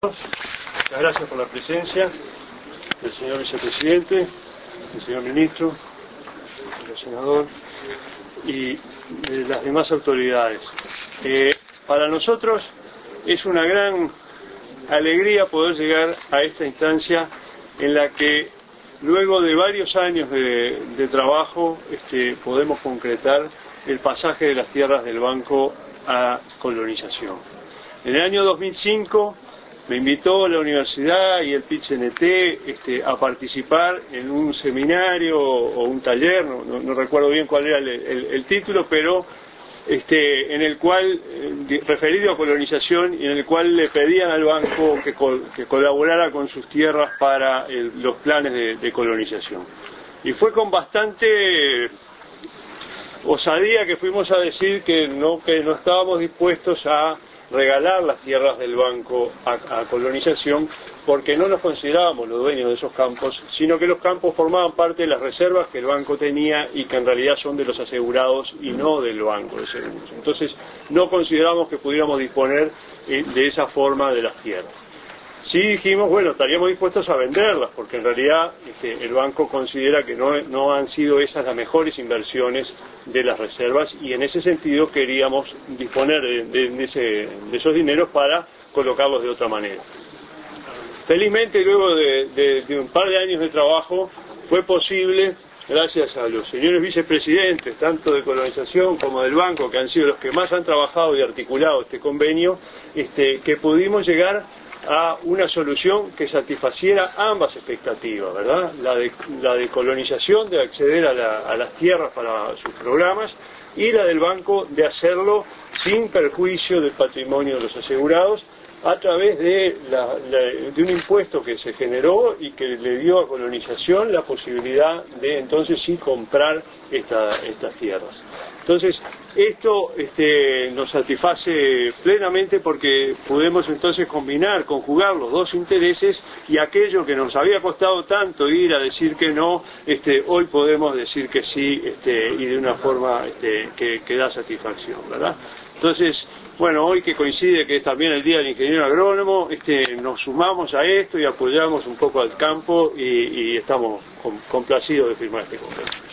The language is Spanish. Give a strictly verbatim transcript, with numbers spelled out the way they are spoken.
Muchas gracias por la presencia del señor vicepresidente, del señor ministro, del senador y de las demás autoridades. Eh, para nosotros es una gran alegría poder llegar a esta instancia en la que luego de varios años de, de trabajo este, podemos concretar el pasaje de las tierras del banco a colonización. En el año dos mil cinco me invitó la universidad y el P I T C N T este, a participar en un seminario o un taller, no, no, no recuerdo bien cuál era el, el, el título, pero este, en el cual, eh, referido a colonización, y en el cual le pedían al banco que, col, que colaborara con sus tierras para el, los planes de, de colonización. Y fue con bastante osadía que fuimos a decir que no, que no estábamos dispuestos a regalar las tierras del banco a, a colonización, porque no nos considerábamos los dueños de esos campos, sino que los campos formaban parte de las reservas que el banco tenía y que en realidad son de los asegurados y no del banco de seguros. Entonces no consideramos que pudiéramos disponer eh, de esa forma de las tierras. Sí dijimos, bueno, estaríamos dispuestos a venderlas, porque en realidad este, el banco considera que no, no han sido esas las mejores inversiones de las reservas, y en ese sentido queríamos disponer de, de, de, ese, de esos dineros para colocarlos de otra manera. Felizmente, luego de, de, de un par de años de trabajo, fue posible, gracias a los señores vicepresidentes, tanto de colonización como del banco, que han sido los que más han trabajado y articulado este convenio, este, que pudimos llegar a una solución que satisfaciera ambas expectativas, ¿verdad? La de, la de colonización, de acceder a, la, a las tierras para sus programas, y la del banco de hacerlo sin perjuicio del patrimonio de los asegurados, a través de, la, la, de un impuesto que se generó y que le dio a colonización la posibilidad de entonces sí comprar esta, estas tierras. Entonces, esto este, nos satisface plenamente, porque podemos entonces combinar, conjugar los dos intereses, y aquello que nos había costado tanto ir a decir que no, este, hoy podemos decir que sí, este, y de una forma este, que, que da satisfacción, ¿verdad? Entonces, bueno, hoy que coincide que es también el Día del Ingeniero Agrónomo, este, nos sumamos a esto y apoyamos un poco al campo, y, y estamos complacidos de firmar este convenio.